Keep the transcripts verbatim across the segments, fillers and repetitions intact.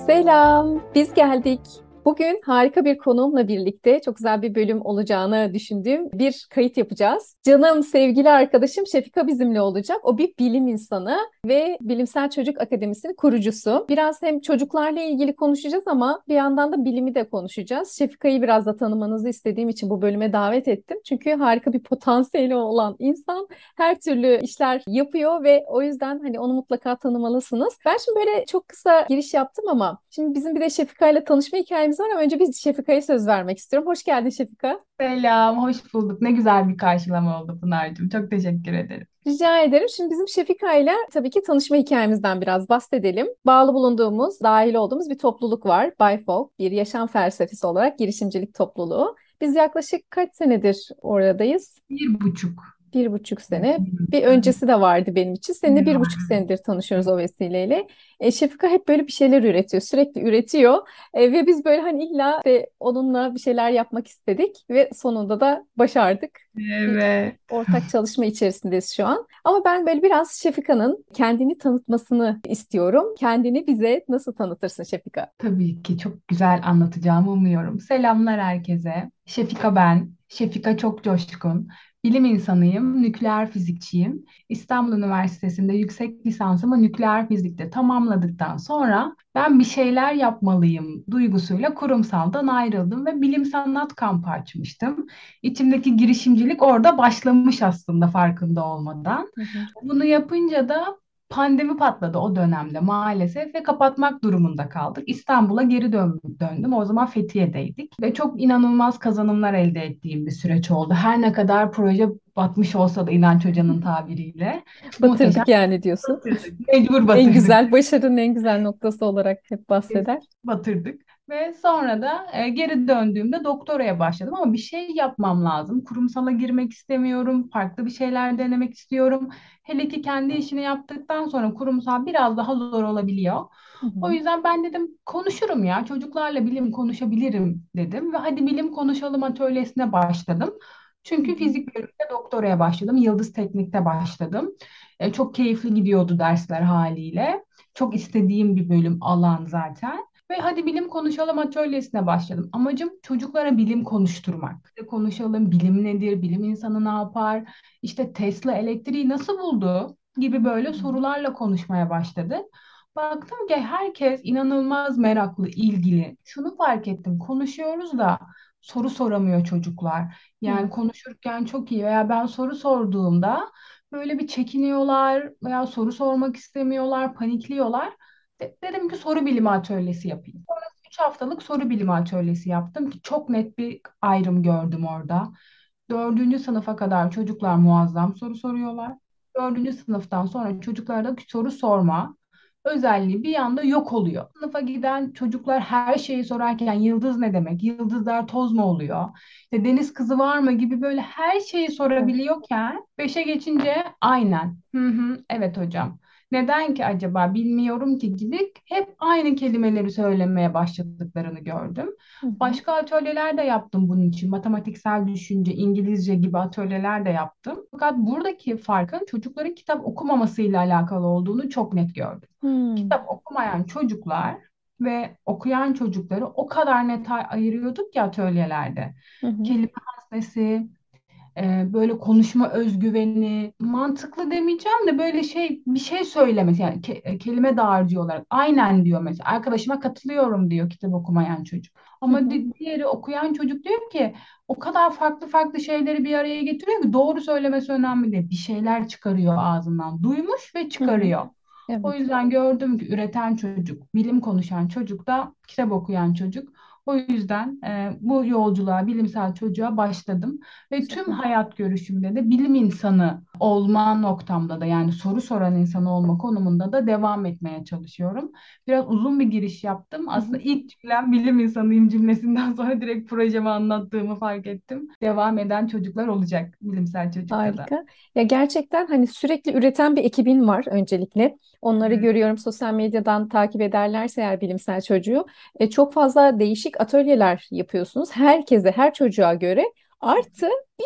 Selam, biz geldik. Bugün harika bir konuğumla birlikte çok güzel bir bölüm olacağını düşündüğüm bir kayıt yapacağız. Canım, sevgili arkadaşım Şefika bizimle olacak. O bir bilim insanı ve Bilimsel Çocuk Akademisi'nin kurucusu. Biraz hem çocuklarla ilgili konuşacağız ama bir yandan da bilimi de konuşacağız. Şefika'yı biraz da tanımanızı istediğim için bu bölüme davet ettim. Çünkü harika bir potansiyeli olan insan her türlü işler yapıyor ve o yüzden hani onu mutlaka tanımalısınız. Ben şimdi böyle çok kısa giriş yaptım ama şimdi bizim bir de Şefika ile tanışma hikayemiz var ama önce biz Şefika'ya söz vermek istiyorum. Hoş geldin Şefika. Selam, hoş bulduk. Ne güzel bir karşılama oldu Pınar'cığım. Çok teşekkür ederim. Rica ederim. Şimdi bizim Şefika ile tabii ki tanışma hikayemizden biraz bahsedelim. Bağlı bulunduğumuz, dahil olduğumuz bir topluluk var. BIFOK, bir yaşam felsefesi olarak girişimcilik topluluğu. Biz yaklaşık kaç senedir oradayız? Bir buçuk. Bir buçuk Evet, sene. bir Bir buçuk. öncesi de vardı benim için. Seninle bir buçuk Güzel. senedir tanışıyoruz o vesileyle. E, Şefika hep böyle bir şeyler üretiyor. Sürekli üretiyor. E, ve biz böyle hani illa de onunla bir şeyler yapmak istedik. Ve sonunda da başardık. Bir Evet. ortak çalışma içerisindeyiz şu an. Ama ben böyle biraz Şefika'nın kendini tanıtmasını istiyorum. Kendini bize nasıl tanıtırsın Şefika? Tabii ki çok güzel anlatacağımı umuyorum. Selamlar herkese. Şefika ben. Şefika çok coşkun. Bilim insanıyım, nükleer fizikçiyim. İstanbul Üniversitesi'nde yüksek lisansımı nükleer fizikte tamamladıktan sonra ben bir şeyler yapmalıyım duygusuyla kurumsaldan ayrıldım ve bilim sanat kampı açmıştım. İçimdeki girişimcilik orada başlamış aslında farkında olmadan. Hı hı. Bunu yapınca da pandemi patladı o dönemde maalesef ve kapatmak durumunda kaldık. İstanbul'a geri dön döndüm. O zaman Fethiye'deydik ve çok inanılmaz kazanımlar elde ettiğim bir süreç oldu. Her ne kadar proje batmış olsa da İnanç Hoca'nın tabiriyle muhteşem Batırdık yani diyorsun. batırdık. Mecbur En batırdık. güzel, başarının en güzel noktası olarak hep bahseder. Batırdık. Ve sonra da e, geri döndüğümde doktoraya başladım ama bir şey yapmam lazım. Kurumsala girmek istemiyorum. Farklı bir şeyler denemek istiyorum. Hele ki kendi işini yaptıktan sonra kurumsal biraz daha zor olabiliyor. Hı O hı. yüzden ben dedim konuşurum ya çocuklarla bilim konuşabilirim dedim ve hadi bilim konuşalım atölyesine başladım. Hı Çünkü hı. fizik bölümünde doktoraya başladım. Yıldız Teknik'te başladım. E, çok keyifli gidiyordu dersler haliyle. Çok istediğim bir bölüm alan zaten. Ve hadi bilim konuşalım atölyesine başladım. Amacım çocuklara bilim konuşturmak. İşte konuşalım bilim nedir, bilim insanı ne yapar, işte Tesla elektriği nasıl buldu gibi böyle sorularla konuşmaya başladı. Baktım ki herkes inanılmaz meraklı, ilgili. Şunu fark ettim, konuşuyoruz da soru soramıyor çocuklar. Yani Evet. konuşurken çok iyi veya ben soru sorduğumda böyle bir çekiniyorlar veya soru sormak istemiyorlar, panikliyorlar. De- dedim ki soru bilimi atölyesi yapayım. Sonra üç haftalık soru bilimi atölyesi yaptım ki çok net bir ayrım gördüm orada. Dördüncü sınıfa kadar çocuklar muazzam soru soruyorlar. Dördüncü sınıftan sonra çocuklarda soru sorma özelliği bir anda yok oluyor. Sınıfa giden çocuklar her şeyi sorarken yıldız ne demek? Yıldızlar toz mu oluyor? İşte deniz kızı var mı gibi böyle her şeyi Of. sorabiliyorken beşe geçince aynen. Hı hı, evet hocam. Neden ki acaba bilmiyorum ki gibi hep aynı kelimeleri söylemeye başladıklarını gördüm. Hı hı. Başka atölyeler de yaptım bunun için. Matematiksel düşünce, İngilizce gibi atölyeler de yaptım. Fakat buradaki farkın çocukların kitap okumamasıyla alakalı olduğunu çok net gördüm. Hmm. Kitap okumayan çocuklar ve okuyan çocukları o kadar net ay- ayırıyorduk ki atölyelerde. Hı hı. Kelime haznesi, e, böyle konuşma özgüveni, mantıklı demeyeceğim de böyle şey bir şey söylemesi yani ke- e, kelime dağarcığı olarak aynen diyor mesela arkadaşıma katılıyorum diyor kitap okumayan çocuk. Hı Ama hı. di- diğeri okuyan çocuk diyor ki o kadar farklı farklı şeyleri bir araya getiriyor ki doğru söylemesi önemli değil. Bir şeyler çıkarıyor ağzından. Duymuş ve Hı hı. çıkarıyor. O Evet. yüzden gördüm ki üreten çocuk, bilim konuşan çocuk da kitap okuyan çocuk. O yüzden e, bu yolculuğa, bilimsel çocuğa başladım. Ve tüm Süper. hayat görüşümde de bilim insanı olma noktamda da yani soru soran insan olma konumunda da devam etmeye çalışıyorum. Biraz uzun bir giriş yaptım. Hı hı. Aslında ilk cümlem bilim insanıyım cümlesinden sonra direkt projemi anlattığımı fark ettim. Devam eden çocuklar olacak bilimsel çocukta da. Harika. Ya gerçekten hani sürekli üreten bir ekibin var öncelikle. Onları Evet. görüyorum sosyal medyadan takip ederlerse eğer bilimsel çocuğu. E, çok fazla değişik atölyeler yapıyorsunuz. Herkese, her çocuğa göre. Artı bir de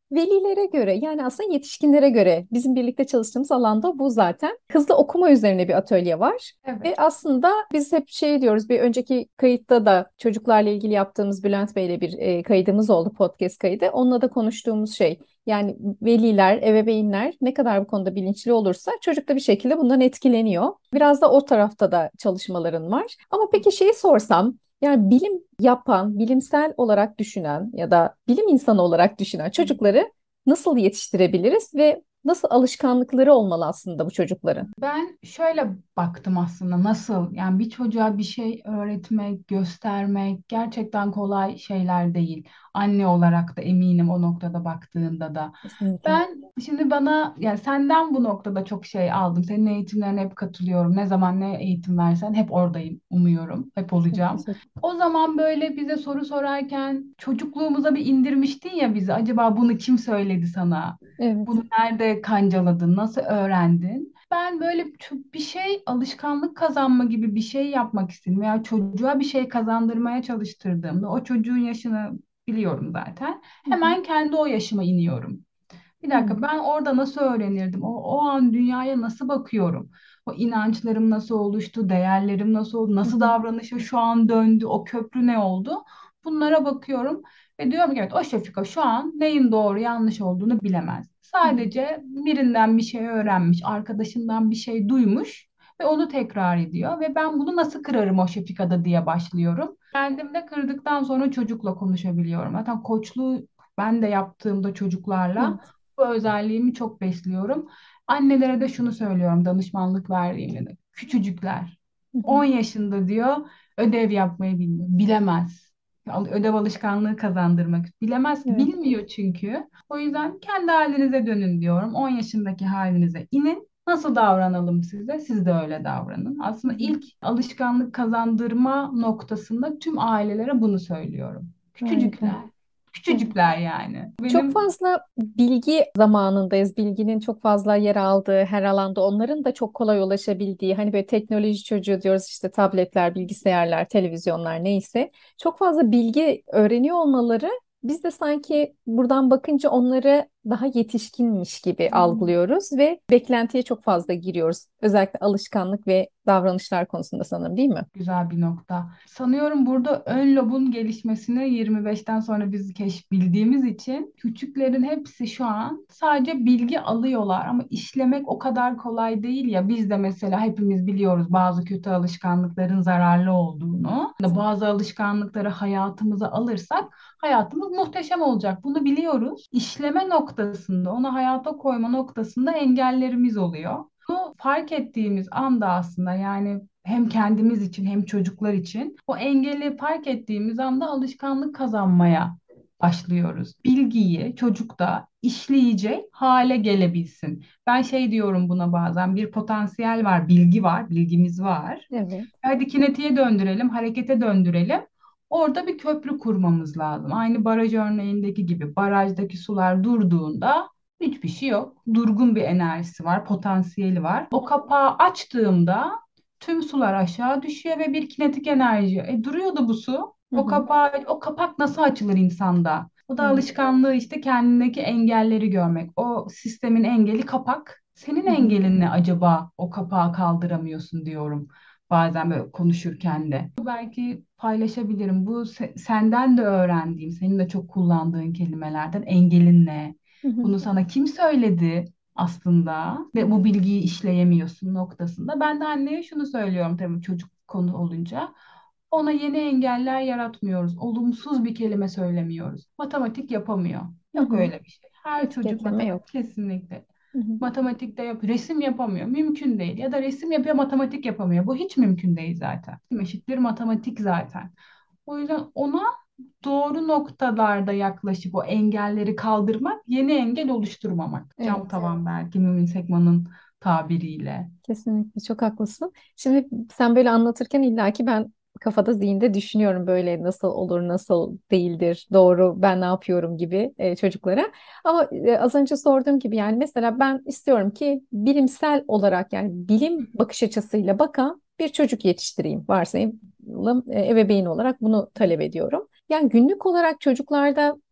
velilere göre, yani aslında yetişkinlere göre, bizim birlikte çalıştığımız alanda bu zaten. Hızlı okuma üzerine bir atölye var. Ve Evet. aslında biz hep şey diyoruz, bir önceki kayıtta da çocuklarla ilgili yaptığımız Bülent Bey'le bir e, kaydımız oldu, podcast kaydı. Onunla da konuştuğumuz şey, yani veliler, ebeveynler ne kadar bu konuda bilinçli olursa çocuk da bir şekilde bundan etkileniyor. Biraz da o tarafta da çalışmaların var. Ama peki şeyi sorsam, yani bilim yapan, bilimsel olarak düşünen ya da bilim insanı olarak düşünen çocukları nasıl yetiştirebiliriz ve nasıl alışkanlıkları olmalı aslında bu çocukların? Ben şöyle baktım aslında, nasıl yani bir çocuğa bir şey öğretmek, göstermek gerçekten kolay şeyler değil. Anne olarak da eminim o noktada baktığında da. Kesinlikle. Ben şimdi bana, yani senden bu noktada çok şey aldım. Senin eğitimlerine hep katılıyorum. Ne zaman ne eğitim versen hep oradayım, umuyorum. Hep Çok olacağım. teşekkür. O zaman böyle bize soru sorarken çocukluğumuza bir indirmiştin ya bizi. Acaba bunu kim söyledi sana? Evet. Bunu nerede kancaladın? Nasıl öğrendin? Ben böyle çok bir şey, alışkanlık kazanma gibi bir şey yapmak istedim. Veya çocuğa bir şey kazandırmaya çalıştırdığımda o çocuğun yaşını biliyorum zaten. Hı hı. Hemen kendi o yaşıma iniyorum. Bir Hı dakika, ben orada nasıl öğrenirdim? O, o an dünyaya nasıl bakıyorum? O inançlarım nasıl oluştu? Değerlerim nasıl oldu? hı. Nasıl Hı. davranışa şu an döndü? O köprü ne oldu? Bunlara bakıyorum ve diyorum ki evet, o Şefika şu an neyin doğru yanlış olduğunu bilemez. Evet. Sadece birinden bir şey öğrenmiş, arkadaşından bir şey duymuş ve onu tekrar ediyor ve ben bunu nasıl kırarım o Şefika'da diye başlıyorum. Kendimde kırdıktan sonra çocukla konuşabiliyorum. Zaten koçluğu ben de yaptığımda çocuklarla Evet. bu özelliğimi çok besliyorum. Annelere de şunu söylüyorum danışmanlık verdiğimde de. Küçücükler. Hı hı. on yaşında diyor, ödev yapmayı bilmiyor. Bilemez. Al- Ödev alışkanlığı kazandırmak. Bilemez. Evet. Bilmiyor çünkü. O yüzden kendi halinize dönün diyorum. on yaşındaki halinize inin. Nasıl davranalım size? Siz de öyle davranın. Hı Aslında hı. ilk alışkanlık kazandırma noktasında tüm ailelere bunu söylüyorum. Harika. Küçücükler. Evet. Küçücükler yani. Çok Benim fazla bilgi zamanındayız. Bilginin çok fazla yer aldığı her alanda, onların da çok kolay ulaşabildiği, hani böyle teknoloji çocuğu diyoruz, işte tabletler, bilgisayarlar, televizyonlar neyse. Çok fazla bilgi öğreniyor olmaları, biz de sanki buradan bakınca onları daha yetişkinmiş gibi algılıyoruz ve beklentiye çok fazla giriyoruz. Özellikle alışkanlık ve davranışlar konusunda sanırım, değil mi? güzel bir nokta. Sanıyorum burada ön lobun gelişmesini yirmi beşten sonra biz keş bildiğimiz için küçüklerin hepsi şu an sadece bilgi alıyorlar ama işlemek o kadar kolay değil ya. Biz de mesela hepimiz biliyoruz bazı kötü alışkanlıkların zararlı olduğunu. Bazı alışkanlıkları hayatımıza alırsak hayatımız muhteşem olacak. Bunu biliyoruz. İşleme noktasında, onu hayata koyma noktasında engellerimiz oluyor. Bunu fark ettiğimiz anda aslında, yani hem kendimiz için hem çocuklar için o engeli fark ettiğimiz anda alışkanlık kazanmaya başlıyoruz. Bilgiyi çocukta işleyecek hale gelebilsin. Ben şey diyorum buna bazen, bir potansiyel var, bilgi var, bilgimiz var. Evet. Hadi kinetiğe döndürelim, harekete döndürelim. Orada bir köprü kurmamız lazım. Aynı baraj örneğindeki gibi barajdaki sular durduğunda hiçbir şey yok. Durgun bir enerjisi var, potansiyeli var. O kapağı açtığımda tüm sular aşağı düşüyor ve bir kinetik enerji. E duruyordu bu su. Hı O hı. kapağı, o kapak nasıl açılır insanda? Bu da Evet. alışkanlığı, işte kendindeki engelleri görmek. O sistemin engeli kapak. Senin Hı hı. engelin ne acaba, o kapağı kaldıramıyorsun diyorum bazen böyle konuşurken de. Belki paylaşabilirim. Bu se- senden de öğrendiğim, senin de çok kullandığın kelimelerden, engelin ne? Hı hı. Bunu sana kim söyledi aslında ve bu Evet. bilgiyi işleyemiyorsun noktasında. Ben de anneye şunu söylüyorum tabii, çocuk konu olunca. Ona yeni engeller yaratmıyoruz. Olumsuz bir kelime söylemiyoruz. Matematik yapamıyor. Hı Yok hı. öyle bir şey. Her çocuk Etiketleme matematik yok. kesinlikle. Hı hı. Matematikte yap, resim yapamıyor. Mümkün değil. Ya da resim yapıyor, matematik yapamıyor. Bu hiç mümkün değil zaten. Resim eşittir matematik zaten. O yüzden ona doğru noktalarda yaklaşıp o engelleri kaldırmak, yeni engel oluşturmamak. Cam Evet. tavan, belki Mümin Sekman'ın tabiriyle. Kesinlikle çok haklısın. Şimdi sen böyle anlatırken illaki ben kafada, zihinde düşünüyorum, böyle nasıl olur, nasıl değildir, doğru, ben ne yapıyorum gibi e, çocuklara. Ama e, az önce sorduğum gibi, yani mesela ben istiyorum ki bilimsel olarak, yani bilim bakış açısıyla bakan bir çocuk yetiştireyim. Varsayalım e, ebeveyn olarak bunu talep ediyorum. Yani günlük olarak çocuklarda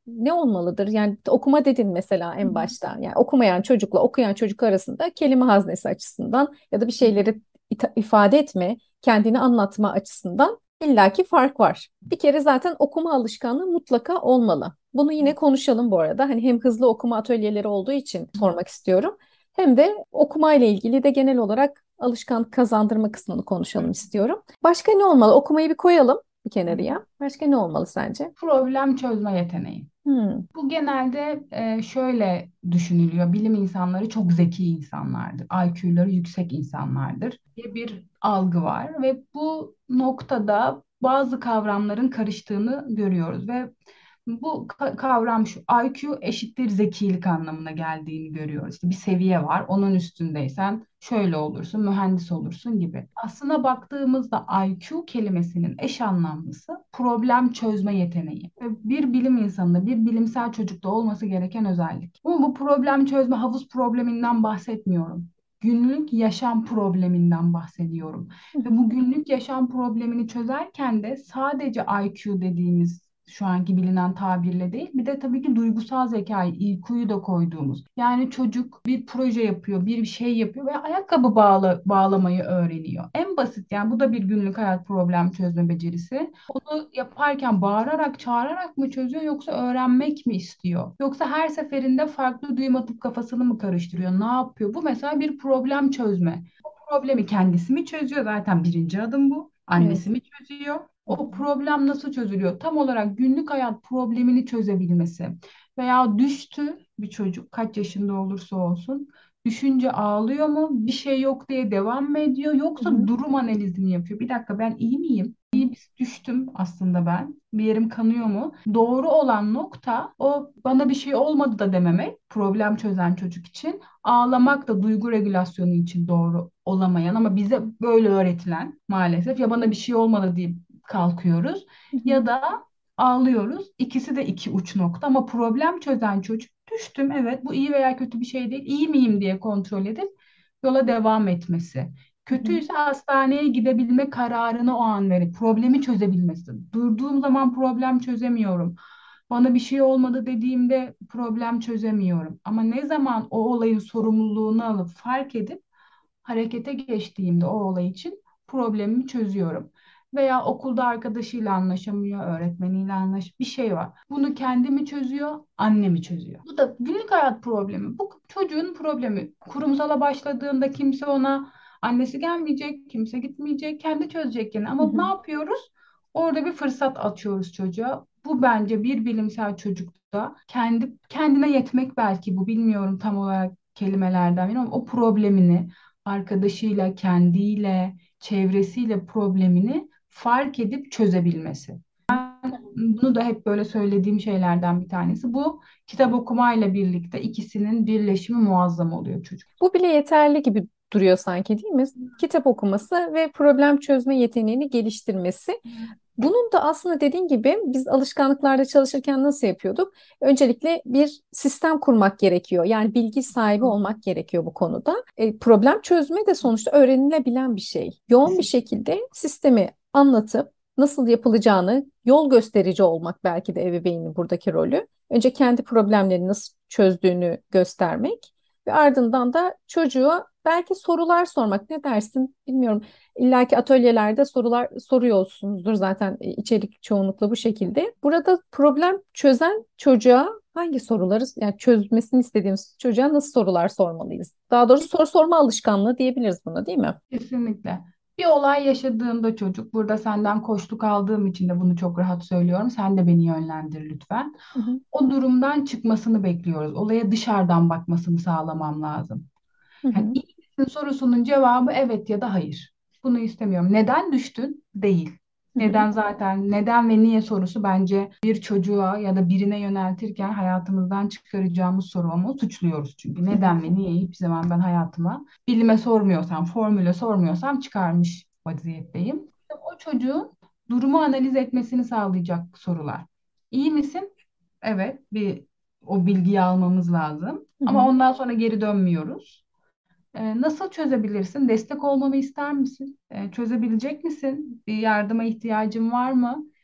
ne olmalıdır? Yani okuma dedin mesela en başta. Yani okumayan çocukla okuyan çocuk arasında kelime haznesi açısından ya da bir şeyleri ita- ifade etme, kendini anlatma açısından illaki fark var. Bir kere zaten okuma alışkanlığı mutlaka olmalı. Bunu yine konuşalım bu arada. Hani hem hızlı okuma atölyeleri olduğu için sormak istiyorum. Hem de okuma ile ilgili de genel olarak alışkanlık kazandırma kısmını konuşalım istiyorum. Başka ne olmalı? Okumayı bir koyalım bir kenarıya. Başka ne olmalı sence? Problem çözme yeteneği. Hmm. Bu genelde e, şöyle düşünülüyor. Bilim insanları çok zeki insanlardır. I Q'ları yüksek insanlardır diye bir algı var ve bu noktada bazı kavramların karıştığını görüyoruz ve bu ka- kavram şu: I Q eşittir zekilik anlamına geldiğini görüyoruz. İşte bir seviye var. Onun üstündeysen şöyle olursun, mühendis olursun gibi. Aslına baktığımızda I Q kelimesinin eş anlamlısı problem çözme yeteneği. Ve bir bilim insanında, bir bilimsel çocukta olması gereken özellik. Ama bu problem çözme havuz probleminden bahsetmiyorum. Günlük yaşam probleminden bahsediyorum. Ve bu günlük yaşam problemini çözerken de sadece I Q dediğimiz şu anki bilinen tabirle değil, bir de tabii ki duygusal zekayı, I Q'yu da koyduğumuz. Yani çocuk bir proje yapıyor, bir şey yapıyor ve ayakkabı bağla, bağlamayı öğreniyor. En basit, yani bu da bir günlük hayat problem çözme becerisi. Onu yaparken bağırarak, çağırarak mı çözüyor yoksa öğrenmek mi istiyor? Yoksa her seferinde farklı düğüm atıp kafasını mı karıştırıyor? Ne yapıyor? Bu mesela bir problem çözme. O problemi kendisi mi çözüyor? Zaten birinci adım bu. Evet. Annesi mi çözüyor? O problem nasıl çözülüyor? Tam olarak günlük hayat problemini çözebilmesi. Veya düştü bir çocuk, kaç yaşında olursa olsun. Düşünce ağlıyor mu? Bir şey yok diye devam mı ediyor? Hı Yoksa hı. durum analizini yapıyor. Bir dakika, ben iyi miyim? İyi, düştüm aslında ben. Bir yerim kanıyor mu? Doğru olan nokta o, bana bir şey olmadı da dememek, problem çözen çocuk için. Ağlamak da duygu regülasyonu için doğru olamayan ama bize böyle öğretilen, maalesef, ya bana bir şey olmadı deyip kalkıyoruz Hı hı. ya da ağlıyoruz. İkisi de iki uç nokta ama problem çözen çocuk, düştüm, evet, bu iyi veya kötü bir şey değil. İyi miyim diye kontrol edip yola devam etmesi. Hı hı. Kötüyse hastaneye gidebilme kararını o an verip problemi çözebilmesi. Durduğum zaman problem çözemiyorum. Bana bir şey olmadı dediğimde problem çözemiyorum. Ama ne zaman o olayın sorumluluğunu alıp fark edip harekete geçtiğimde o olay için problemimi çözüyorum. Veya okulda arkadaşıyla anlaşamıyor, öğretmeniyle anlaş bir şey var. Bunu kendi mi çözüyor, anne mi çözüyor? Bu da günlük hayat problemi. Bu çocuğun problemi. Kurumsala başladığında kimse ona, annesi gelmeyecek, kimse gitmeyecek, kendi çözecek yine. Hı Ama ne hı. yapıyoruz? Orada bir fırsat açıyoruz çocuğa. Bu bence bir bilimsel çocukta kendi kendine yetmek, belki bu, bilmiyorum tam olarak kelimelerden biri, ama o problemini arkadaşıyla, kendiyle, çevresiyle problemini fark edip çözebilmesi. Bunu da hep böyle söylediğim şeylerden bir tanesi. Bu kitap okumayla birlikte ikisinin birleşimi muazzam oluyor çocuk. Bu bile yeterli gibi duruyor sanki, değil mi? Kitap okuması ve problem çözme yeteneğini geliştirmesi. Bunun da aslında dediğin gibi biz alışkanlıklarda çalışırken nasıl yapıyorduk? Öncelikle bir sistem kurmak gerekiyor. Yani bilgi sahibi olmak gerekiyor bu konuda. E, problem çözme de sonuçta öğrenilebilen bir şey. Yoğun bir şekilde sistemi anlatıp nasıl yapılacağını yol gösterici olmak belki de ebeveynin buradaki rolü. Önce kendi problemlerini nasıl çözdüğünü göstermek ve ardından da çocuğa belki sorular sormak. Ne dersin? Bilmiyorum. İlla ki atölyelerde sorular soruyorsunuzdur zaten, e, içerik çoğunlukla bu şekilde. Burada problem çözen çocuğa hangi soruları, yani çözmesini istediğimiz çocuğa nasıl sorular sormalıyız? Daha doğrusu soru sorma alışkanlığı diyebiliriz buna, değil mi? Kesinlikle. Bir olay yaşadığında çocuk, burada senden koçluk aldığım için de bunu çok rahat söylüyorum. Sen de beni yönlendir lütfen. Hı hı, O durumdan çıkmasını bekliyoruz. Olaya dışarıdan bakmasını sağlamam lazım. hı Yani hı, iyi misin sorusunun cevabı evet ya da hayır. Bunu istemiyorum. Neden düştün? Değil. hı hı, Neden, zaten neden ve niye sorusu bence bir çocuğa ya da birine yöneltirken hayatımızdan çıkaracağımız soru, ama suçluyoruz çünkü. hı hı, Neden ve niye hiçbir zaman ben hayatıma bilime sormuyorsam, formüle sormuyorsam çıkarmış vaziyetteyim. O çocuğun durumu analiz etmesini sağlayacak sorular. İyi misin? Evet, bir o bilgiyi almamız lazım. hı Ama hı. ondan sonra geri dönmüyoruz. Ee, nasıl çözebilirsin? Destek olmamı ister misin? Ee, çözebilecek misin? Bir yardıma ihtiyacın var mı?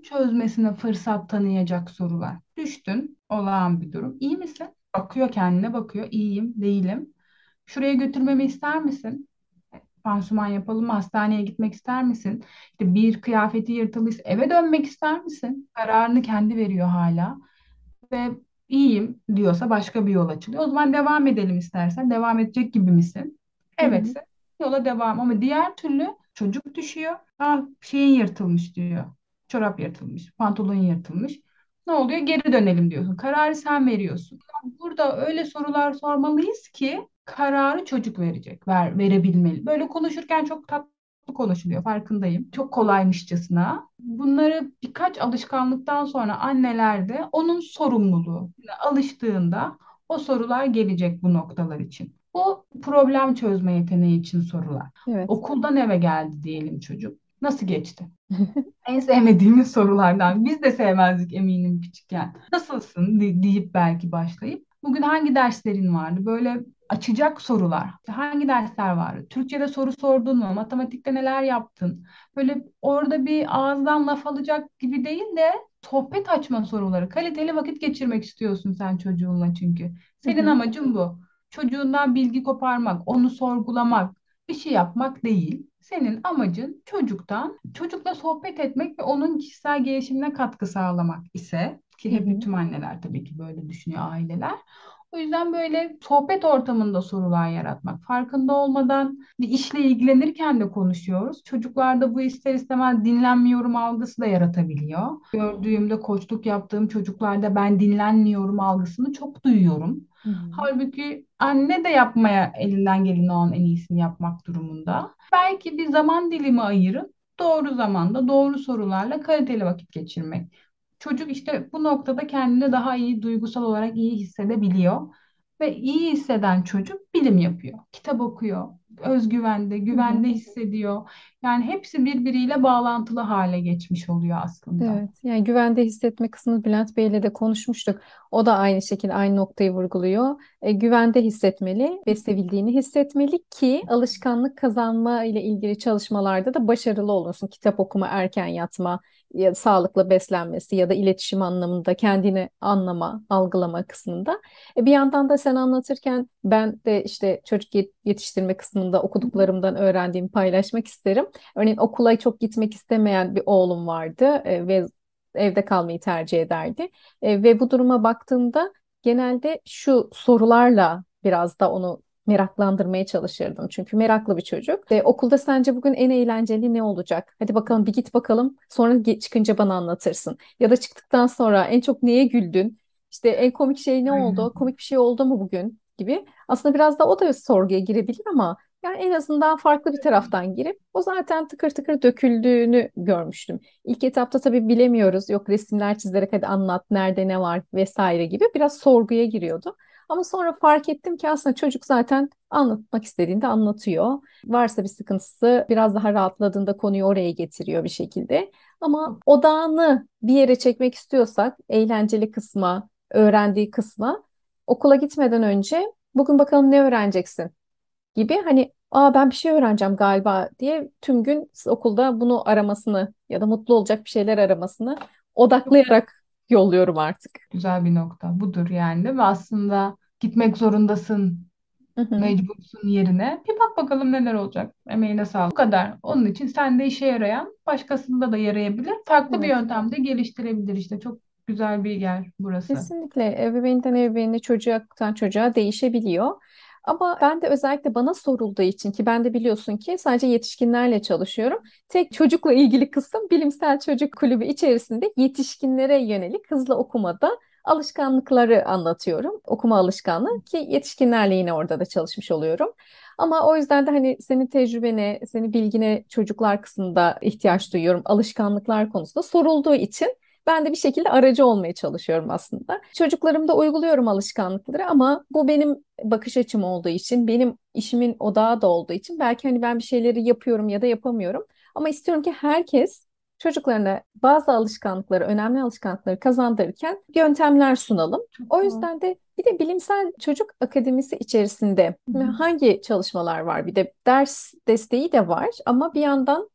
çözmesine fırsat tanıyacak sorular. Düştün, olağan bir durum. İyi misin? Bakıyor, kendine bakıyor. İyiyim, değilim. Şuraya götürmemi ister misin? Pansuman yapalım mı? Hastaneye gitmek ister misin? İşte bir kıyafeti yırtılmış, eve dönmek ister misin? Kararını kendi veriyor hala. Ve iyiyim diyorsa başka bir yol açılıyor. O zaman devam edelim istersen. Devam edecek gibi misin? Hı hı. Evetse yola devam. Ama diğer türlü çocuk düşüyor. Ah, şeyin yırtılmış diyor. Çorap yırtılmış, pantolon yırtılmış. Ne oluyor? Geri dönelim diyorsun. Kararı sen veriyorsun. Burada öyle sorular sormalıyız ki kararı çocuk verecek, ver, verebilmeli. Böyle konuşurken çok tatlı konuşuluyor, farkındayım. Çok kolaymışçasına. Bunları birkaç alışkanlıktan sonra anneler de onun sorumluluğu. Alıştığında o sorular gelecek bu noktalar için. Bu problem çözme yeteneği için sorular. Evet. Okuldan eve geldi diyelim çocuk. Nasıl geçti? En sevmediğimiz sorulardan. Biz de sevmezdik eminim küçükken. Nasılsın di- deyip belki başlayıp. Bugün hangi derslerin vardı? Böyle açacak sorular. İşte hangi dersler vardı? Türkçe'de soru sordun mu? Matematikte neler yaptın? Böyle orada bir ağızdan laf alacak gibi değil de sohbet açma soruları. Kaliteli vakit geçirmek istiyorsun sen çocuğunla çünkü. Hı Senin hı. amacın bu. Çocuğundan bilgi koparmak, onu sorgulamak, bir şey yapmak değil. Senin amacın çocuktan, çocukla sohbet etmek ve onun kişisel gelişimine katkı sağlamak ise, ki Hı hep hı. bütün anneler tabii ki böyle düşünüyor, aileler. O yüzden böyle sohbet ortamında sorular yaratmak, farkında olmadan bir işle ilgilenirken de konuşuyoruz. Çocuklarda bu ister istemez dinlenmiyorum algısı da yaratabiliyor. Gördüğümde, koçluk yaptığım çocuklarda ben dinlenmiyorum algısını çok duyuyorum. Hı hı. Halbuki anne de yapmaya elinden geleni o an en iyisini yapmak durumunda. Belki bir zaman dilimi ayırıp doğru zamanda doğru sorularla kaliteli vakit geçirmek. Çocuk işte bu noktada kendini daha iyi duygusal olarak iyi hissedebiliyor. Ve iyi hisseden çocuk bilim yapıyor, kitap okuyor, özgüvende, Hı hı. güvende hissediyor. Yani hepsi birbiriyle bağlantılı hale geçmiş oluyor aslında. Evet, yani güvende hissetme kısmını Bülent Bey'le de konuşmuştuk. O da aynı şekilde aynı noktayı vurguluyor. E, güvende hissetmeli ve sevildiğini hissetmeli ki alışkanlık kazanma ile ilgili çalışmalarda da başarılı olunsun. Kitap okuma, erken yatma, ya, sağlıklı beslenmesi ya da iletişim anlamında kendini anlama, algılama kısmında. E, bir yandan da sen anlatırken ben de işte çocuk yet- yetiştirme kısmında okuduklarımdan öğrendiğimi paylaşmak isterim. Örneğin okula çok gitmek istemeyen bir oğlum vardı e, ve evde kalmayı tercih ederdi. E, ve bu duruma baktığımda genelde şu sorularla biraz da onu meraklandırmaya çalışırdım. Çünkü meraklı bir çocuk. E, okulda sence bugün en eğlenceli ne olacak? Hadi bakalım bir git bakalım. Sonra ge- çıkınca bana anlatırsın. Ya da çıktıktan sonra en çok neye güldün? İşte en komik şey ne oldu? Aynen. Komik bir şey oldu mu bugün? Gibi. Aslında biraz da o da sorguya girebilir ama yani en azından farklı bir taraftan girip o zaten tıkır tıkır döküldüğünü görmüştüm. İlk etapta tabii bilemiyoruz. Yok resimler çizerek hadi anlat nerede ne var vesaire gibi biraz sorguya giriyordu. Ama sonra fark ettim ki aslında çocuk zaten anlatmak istediğinde anlatıyor. Varsa bir sıkıntısı biraz daha rahatladığında konuyu oraya getiriyor bir şekilde. Ama odağını bir yere çekmek istiyorsak eğlenceli kısma, öğrendiği kısma okula gitmeden önce bugün bakalım ne öğreneceksin gibi hani aa ben bir şey öğreneceğim galiba diye tüm gün okulda bunu aramasını ya da mutlu olacak bir şeyler aramasını Çok odaklayarak yolluyorum artık. güzel bir nokta. Budur yani değil mi? Aslında gitmek zorundasın, Hı hı. mecbursun yerine. Bir bak bakalım neler olacak. Emeğine sağlık. Bu kadar. Onun için sende işe yarayan, başkasında da yarayabilir. Farklı bir Evet. yöntemde geliştirebilir işte. Çok güzel bir yer burası. Kesinlikle ebeveynden ebeveyne çocuktan çocuğa değişebiliyor. Ama ben de özellikle bana sorulduğu için ki ben de biliyorsun ki sadece yetişkinlerle çalışıyorum. Tek çocukla ilgili kısım Bilimsel Çocuk Kulübü içerisinde yetişkinlere yönelik hızlı okumada alışkanlıkları anlatıyorum. Okuma alışkanlığı ki yetişkinlerle yine orada da çalışmış oluyorum. Ama o yüzden de hani senin tecrübene, senin bilgine çocuklar kısmında ihtiyaç duyuyorum. Alışkanlıklar konusunda sorulduğu için ben de bir şekilde aracı olmaya çalışıyorum aslında. Çocuklarımda uyguluyorum alışkanlıkları ama bu benim bakış açım olduğu için, benim işimin odağı da olduğu için belki hani ben bir şeyleri yapıyorum ya da yapamıyorum. Ama istiyorum ki herkes çocuklarına bazı alışkanlıkları, önemli alışkanlıkları kazandırırken yöntemler sunalım. Çok O doğru. yüzden de bir de Bilimsel Çocuk Akademisi içerisinde Hı hı. hangi çalışmalar var? Bir de ders desteği de var ama bir yandan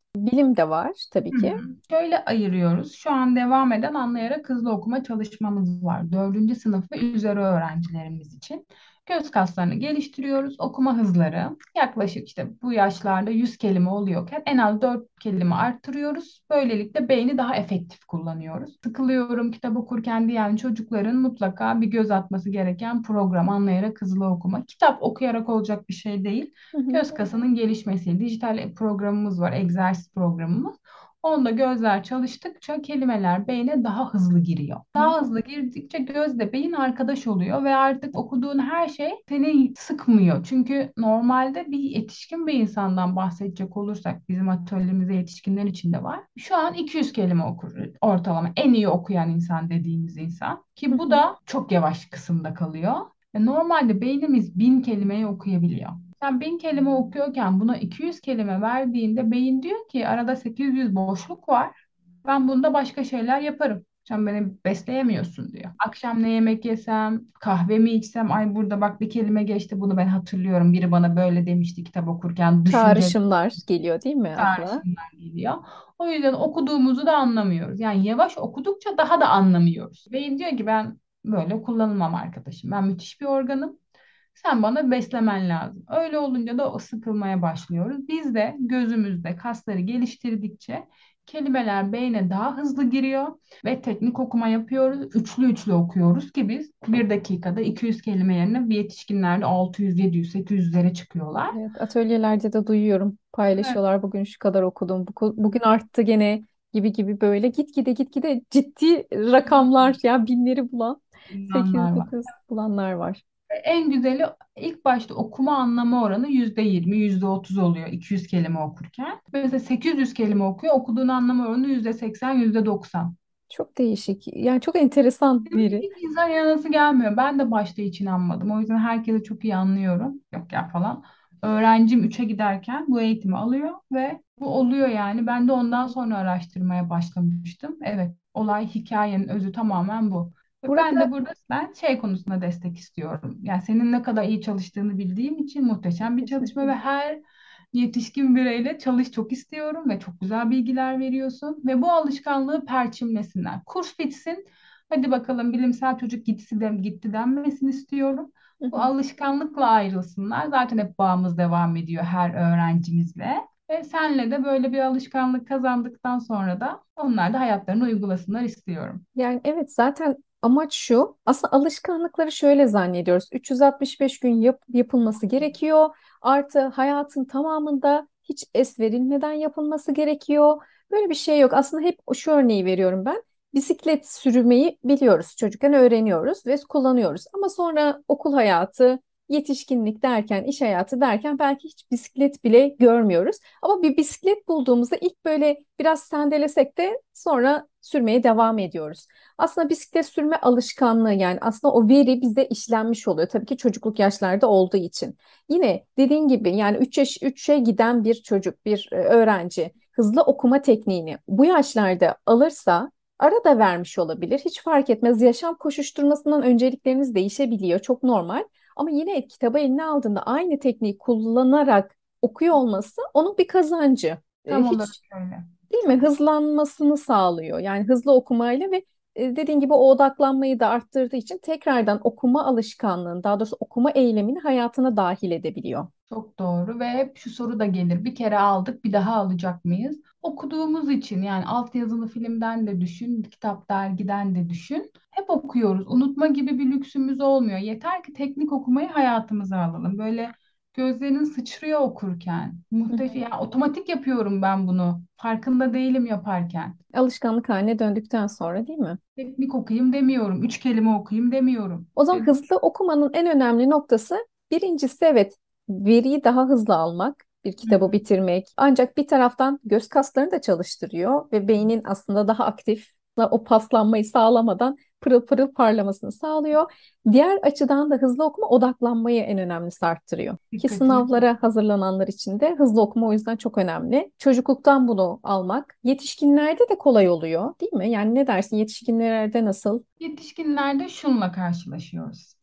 Bilim de var tabii Hı hı. ki. Şöyle ayırıyoruz. Şu an devam eden anlayarak hızlı okuma çalışmamız var. Dördüncü sınıf ve üzeri öğrencilerimiz için. Göz kaslarını geliştiriyoruz. Okuma hızları yaklaşık işte bu yaşlarda yüz kelime oluyorken en az dört kelime arttırıyoruz. Böylelikle beyni daha efektif kullanıyoruz. Sıkılıyorum kitap okurken diyen çocukların mutlaka bir göz atması gereken program anlayarak hızlı okuma. Kitap okuyarak olacak bir şey değil. Hı hı. Göz kasının gelişmesi, dijital programımız var, egzersiz programımız. Onda gözler çalıştıkça kelimeler beyne daha hızlı giriyor. Daha hızlı girdikçe gözle beyin arkadaş oluyor ve artık okuduğun her şey seni sıkmıyor. Çünkü normalde bir yetişkin bir insandan bahsedecek olursak bizim atölyemizde yetişkinler için de var. Şu an iki yüz kelime okur ortalama. En iyi okuyan insan dediğimiz insan. Hı Ki bu hı. da çok yavaş kısımda kalıyor. E, Normalde beynimiz bin kelimeyi okuyabiliyor. Sen bin kelime okuyorken buna iki yüz kelime verdiğinde beyin diyor ki arada sekiz yüz boşluk var. Ben bunda başka şeyler yaparım. Sen beni besleyemiyorsun diyor. Akşam ne yemek yesem, kahve mi içsem, ay burada bak bir kelime geçti bunu ben hatırlıyorum. Biri bana böyle demişti kitap okurken düşünce Çağrışımlar geliyor değil mi akla? çağrışımlar geliyor. O yüzden okuduğumuzu da anlamıyoruz. Yani yavaş okudukça daha da anlamıyoruz. Beyin diyor ki ben böyle kullanılmam arkadaşım. Ben müthiş bir organım. Sen bana beslemen lazım. Öyle olunca da o sıkılmaya başlıyoruz. Biz de gözümüzde kasları geliştirdikçe kelimeler beyne daha hızlı giriyor ve teknik okuma yapıyoruz. Üçlü üçlü okuyoruz ki biz bir dakikada iki yüz kelime yerine bir yetişkinlerde altı yüz, yedi yüz, sekiz yüzlere çıkıyorlar. Evet, atölyelerde de duyuyorum. Evet, Paylaşıyorlar. Bugün şu kadar okudum. Bu, bugün arttı gene gibi gibi böyle gitgide gitgide ciddi rakamlar ya binleri bulan insanlar var. sekiz dokuz bulanlar var. En güzeli ilk başta okuma anlama oranı yüzde yirmi, yüzde otuz oluyor iki yüz kelime okurken. Mesela sekiz yüz kelime okuyor, okuduğunu anlama oranı yüzde seksen, yüzde doksan. Çok değişik. Yani çok enteresan biri. Hiç insan yanası gelmiyor. Ben de başta hiç inanmadım. O yüzden herkese çok iyi anlıyorum. Yok ya falan. Öğrencim üçe giderken bu eğitimi alıyor ve bu oluyor yani. Ben de ondan sonra araştırmaya başlamıştım. Evet, olay hikayenin özü tamamen bu. Ve ben de Burada burada ben şey konusunda destek istiyorum. Yani senin ne kadar iyi çalıştığını bildiğim için muhteşem bir çalışma ve teşekkür. her yetişkin bireyle çalış çok istiyorum ve çok güzel bilgiler veriyorsun ve bu alışkanlığı perçinlesinler. Kurs bitsin. Hadi bakalım bilimsel çocuk gitsi de gitti denmesini istiyorum. Hı Bu hı. alışkanlıkla ayrılsınlar. Zaten hep bağımız devam ediyor her öğrencimizle. Ve senle de böyle bir alışkanlık kazandıktan sonra da onlar da hayatlarını uygulasınlar istiyorum. Yani evet zaten amaç şu. Aslında alışkanlıkları şöyle zannediyoruz. üç yüz altmış beş gün yap- yapılması gerekiyor. Artı hayatın tamamında hiç es verilmeden yapılması gerekiyor. Böyle bir şey yok. Aslında hep şu örneği veriyorum ben. Bisiklet sürmeyi biliyoruz. Çocukken öğreniyoruz ve kullanıyoruz. Ama sonra okul hayatı, yetişkinlik derken, iş hayatı derken belki hiç bisiklet bile görmüyoruz. Ama bir bisiklet bulduğumuzda ilk böyle biraz sendelesek de sonra sürmeye devam ediyoruz. Aslında bisiklet sürme alışkanlığı yani aslında o veri bizde işlenmiş oluyor. Tabii ki çocukluk yaşlarda olduğu için. Yine dediğin gibi yani üç yaş üçe giden bir çocuk, bir e, öğrenci hızlı okuma tekniğini bu yaşlarda alırsa ara da vermiş olabilir. Hiç fark etmez. Yaşam koşuşturmasından öncelikleriniz değişebiliyor. Çok normal. Ama yine kitabı eline aldığında aynı tekniği kullanarak okuyor olması onun bir kazancı. E, Tam olarak hiç öyle. değil mi? Çok Hızlanmasını sağlıyor. Yani hızlı okumayla ve e, dediğin gibi o odaklanmayı da arttırdığı için tekrardan okuma alışkanlığını, daha doğrusu okuma eylemini hayatına dahil edebiliyor. Çok doğru ve hep şu soru da gelir. Bir kere aldık, bir daha alacak mıyız? Okuduğumuz için yani altyazılı filmden de düşün, kitap dergiden de düşün. Hep okuyoruz. Unutma gibi bir lüksümüz olmuyor. Yeter ki teknik okumayı hayatımıza alalım. Böyle gözlerin sıçrıyor okurken. Hı Muhteşem. hı. Yani otomatik yapıyorum ben bunu. Farkında değilim yaparken. Alışkanlık haline döndükten sonra değil mi? Teknik okuyayım demiyorum. Üç kelime okuyayım demiyorum. O zaman Ve hızlı okumanın en önemli noktası birincisi evet veriyi daha hızlı almak, bir Hı kitabı hı. bitirmek. Ancak bir taraftan göz kaslarını da çalıştırıyor ve beynin aslında daha aktif o paslanmayı sağlamadan pırıl pırıl parlamasını sağlıyor. Diğer açıdan da hızlı okuma odaklanmayı en önemlisi arttırıyor. Ki Dikkatini sınavlara hazırlananlar için de hızlı okuma o yüzden çok önemli. Çocukluktan bunu almak yetişkinlerde de kolay oluyor, değil mi? Yani ne dersin yetişkinlerde nasıl? Yetişkinlerde şunla karşılaşıyoruz.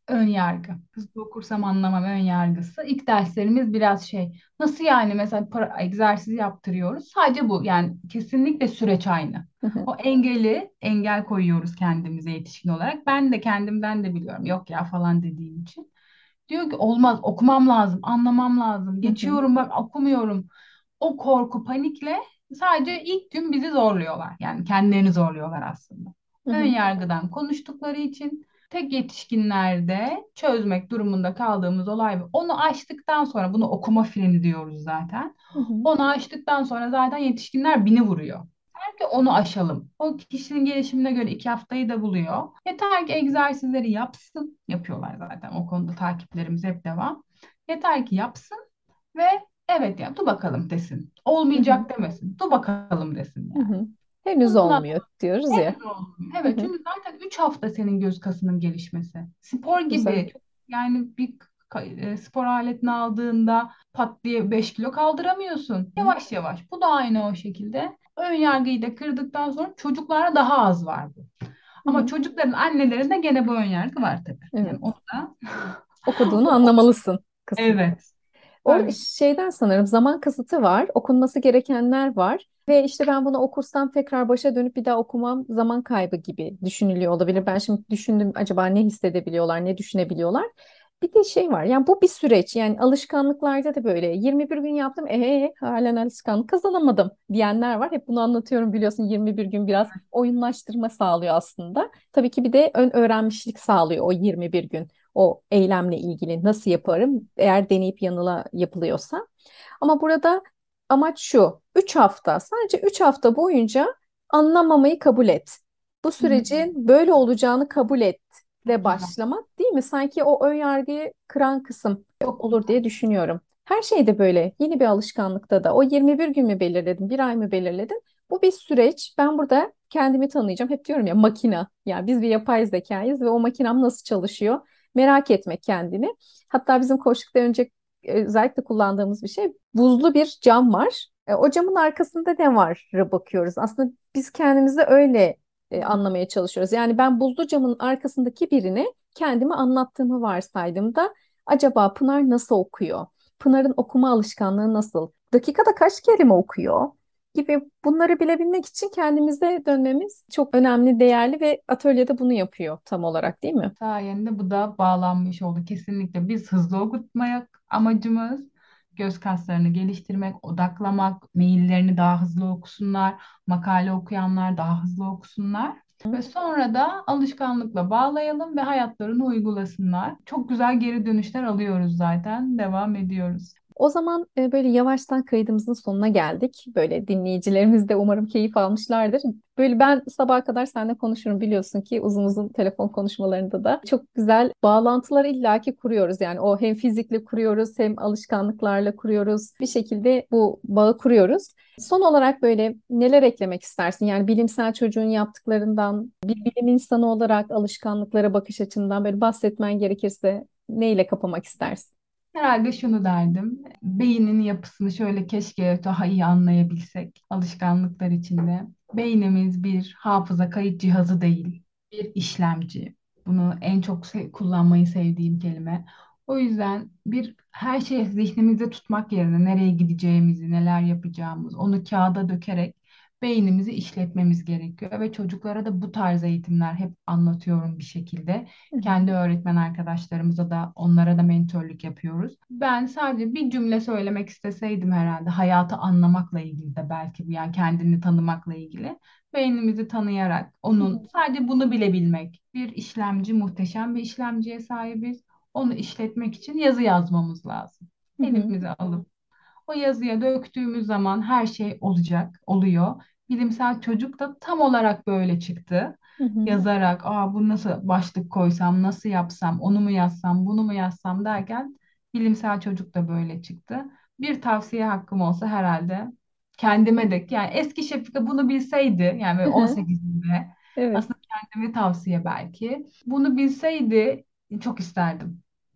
Ön yargı. Hızlı okursam anlamam ön yargısı. İlk derslerimiz biraz şey. Nasıl yani, mesela para, egzersiz yaptırıyoruz. Sadece bu. Yani kesinlikle süreç aynı. Hı hı, O engeli, engel koyuyoruz kendimize yetişkin olarak. Ben de kendimden de biliyorum. Yok ya falan dediğim için. Diyor ki olmaz, okumam lazım, anlamam lazım. hı hı, Geçiyorum bak, okumuyorum. O korku, panikle sadece ilk gün bizi zorluyorlar. Yani kendilerini zorluyorlar aslında. hı Ön hı, yargıdan konuştukları için tek yetişkinlerde çözmek durumunda kaldığımız olay bu. Onu aştıktan sonra, bunu okuma freni diyoruz zaten. hı hı, Onu aştıktan sonra zaten yetişkinler bini vuruyor. Yeter ki onu aşalım. O kişinin gelişimine göre iki haftayı da buluyor. Yeter ki egzersizleri yapsın. Yapıyorlar zaten. O konuda takiplerimiz hep devam. Yeter ki yapsın ve evet ya dur bakalım desin. hı hı, Olmayacak demesin. Dur bakalım desin hı yani. hı. Henüz Bununla olmuyor diyoruz ya. henüz olmuyor. Hı Evet, hı, çünkü zaten üç hafta senin göz kasının gelişmesi. Spor çok güzel. gibi, yani bir ka- e, spor aletini aldığında pat diye beş kilo kaldıramıyorsun. Hı Yavaş yavaş. Bu da aynı o şekilde. Ön yargıyı da kırdıktan sonra çocuklara daha az var bu. Ama hı. çocukların annelerinde gene bu ön yargı var tabii. Yani Evet. onu da Okuduğunu anlamalısın kısmı. evet. Orada Tabii. şeyden sanırım zaman kısıtı var, okunması gerekenler var ve işte ben bunu okursam tekrar başa dönüp bir daha okumam zaman kaybı gibi düşünülüyor olabilir. Ben şimdi düşündüm acaba ne hissedebiliyorlar, ne düşünebiliyorlar. Bir de şey var yani bu bir süreç yani alışkanlıklarda da böyle yirmi bir gün yaptım ee halen alışkanlık kazanamadım diyenler var. Hep bunu anlatıyorum biliyorsun yirmi bir gün biraz oyunlaştırma sağlıyor aslında. Tabii ki bir de ön öğrenmişlik sağlıyor o yirmi bir gün o eylemle ilgili nasıl yaparım eğer deneyip yanıla yapılıyorsa. Ama burada amaç şu. Üç hafta sadece üç hafta boyunca anlamamayı kabul et. Bu Hmm, sürecin böyle olacağını kabul et çok ve güzel. başlamak değil mi? Sanki o ön yargıyı kıran kısım Çok olur güzel. diye düşünüyorum. Her şeyde böyle. Yeni bir alışkanlıkta da o yirmi bir gün mü belirledin, bir ay mı belirledin? Bu bir süreç. Ben burada kendimi tanıyacağım. Hep diyorum ya makina. Yani biz bir yapay zekayız ve o makinam nasıl çalışıyor? Merak etmek kendini. Hatta bizim koçlukta önce e, özellikle kullandığımız bir şey buzlu bir cam var. E, o camın arkasında ne var bakıyoruz. Aslında biz kendimizi öyle e, anlamaya çalışıyoruz. Yani ben buzlu camın arkasındaki birini kendime anlattığımı varsaydığımda acaba Pınar nasıl okuyor? Pınar'ın okuma alışkanlığı nasıl? Dakikada kaç kelime okuyor? Gibi bunları bilebilmek için kendimize dönmemiz çok önemli, değerli ve atölyede bunu yapıyor tam olarak değil mi? Sayende bu da bağlanmış oldu. Kesinlikle biz hızlı okutmayak amacımız. Göz kaslarını geliştirmek, odaklamak, maillerini daha hızlı okusunlar, makale okuyanlar daha hızlı okusunlar. Ve sonra da alışkanlıkla bağlayalım ve hayatlarını uygulasınlar. Çok güzel geri dönüşler alıyoruz zaten. Devam ediyoruz. O zaman e, böyle yavaştan kaydımızın sonuna geldik. Böyle dinleyicilerimiz de umarım keyif almışlardır. Böyle ben sabaha kadar seninle konuşurum biliyorsun ki uzun uzun telefon konuşmalarında da çok güzel bağlantılar illaki kuruyoruz. Yani o hem fizikle kuruyoruz hem alışkanlıklarla kuruyoruz. Bir şekilde bu bağı kuruyoruz. Son olarak böyle neler eklemek istersin? Yani bilimsel çocuğun yaptıklarından bir bilim insanı olarak alışkanlıklara bakış açından böyle bahsetmen gerekirse neyle kapamak istersin? Herhalde şunu derdim. Beynin yapısını şöyle keşke daha iyi anlayabilsek alışkanlıklar içinde. Beynimiz bir hafıza kayıt cihazı değil, bir işlemci. Bunu en çok se- kullanmayı sevdiğim kelime. O yüzden bir her şeyi zihnimizde tutmak yerine nereye gideceğimizi, neler yapacağımız, onu kağıda dökerek beynimizi işletmemiz gerekiyor. Ve çocuklara da bu tarz eğitimler hep anlatıyorum bir şekilde. Hı hı, Kendi öğretmen arkadaşlarımıza da onlara da mentörlük yapıyoruz. Ben sadece bir cümle söylemek isteseydim herhalde hayatı anlamakla ilgili de belki bu, yani kendini tanımakla ilgili. Beynimizi tanıyarak hı onun hı, sadece bunu bilebilmek. Bir işlemci, muhteşem bir işlemciye sahibiz. Onu işletmek için yazı yazmamız lazım. hı hı, Elimize alıp o yazıya döktüğümüz zaman her şey olacak, oluyor. Bilimsel çocuk da tam olarak böyle çıktı. hı hı. Yazarak, aa bu nasıl başlık koysam, nasıl yapsam, onu mu yazsam, bunu mu yazsam derken bilimsel çocuk da böyle çıktı. Bir tavsiye hakkım olsa herhalde kendime de, yani eski Şefika bunu bilseydi, yani böyle Hı hı. on sekizinde Evet. aslında kendime tavsiye belki. Bunu bilseydi çok isterdim.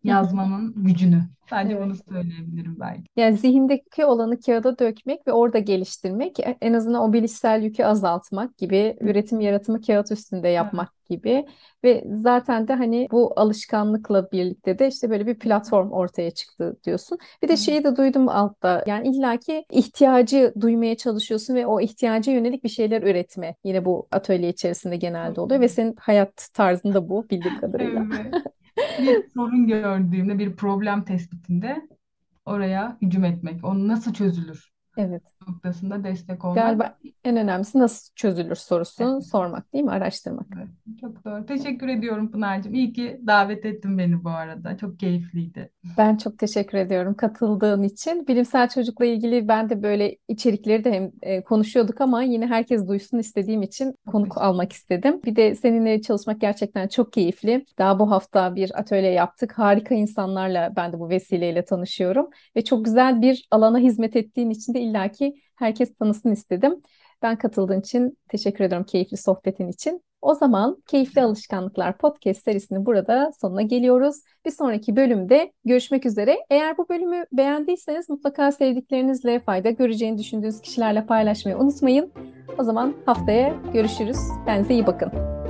yazmanın gücünü. Sadece Evet. bunu söyleyebilirim belki. Yani zihindeki olanı kağıda dökmek ve orada geliştirmek, e- en azından o bilişsel yükü azaltmak gibi, Hı. üretim yaratımı kağıt üstünde Evet. yapmak gibi ve zaten de hani bu alışkanlıkla birlikte de işte böyle bir platform ortaya çıktı diyorsun. Bir de Evet. şeyi de duydum altta, yani illaki ihtiyacı duymaya çalışıyorsun ve o ihtiyaca yönelik bir şeyler üretme. Yine bu atölye içerisinde genelde oluyor ve senin hayat tarzında bu bildiğim kadarıyla. Evet. Bir sorun gördüğümde, bir problem tespitinde oraya hücum etmek, onu nasıl çözülür Evet. noktasında destek olmak. Galiba en önemlisi nasıl çözülür Evet, sorusunu sormak değil mi? Araştırmak. evet. Çok doğru. Teşekkür ediyorum Pınar'cığım. İyi ki davet ettin beni bu arada. Çok keyifliydi. Ben çok teşekkür ediyorum katıldığın için. Bilimsel çocukla ilgili ben de böyle içerikleri de hem e, konuşuyorduk ama yine herkes duysun istediğim için Çok konuk teşekkür almak istedim. Bir de seninle çalışmak gerçekten çok keyifli. Daha bu hafta bir atölye yaptık. Harika insanlarla ben de bu vesileyle tanışıyorum ve çok güzel bir alana hizmet ettiğin için de illaki herkes tanısın istedim. Ben katıldığın için teşekkür ediyorum, keyifli sohbetin için. O zaman Keyifli Alışkanlıklar Podcast serisinin burada sonuna geliyoruz. Bir sonraki bölümde görüşmek üzere. Eğer bu bölümü beğendiyseniz mutlaka sevdiklerinizle, fayda göreceğini düşündüğünüz kişilerle paylaşmayı unutmayın. O zaman haftaya görüşürüz. Kendinize iyi bakın.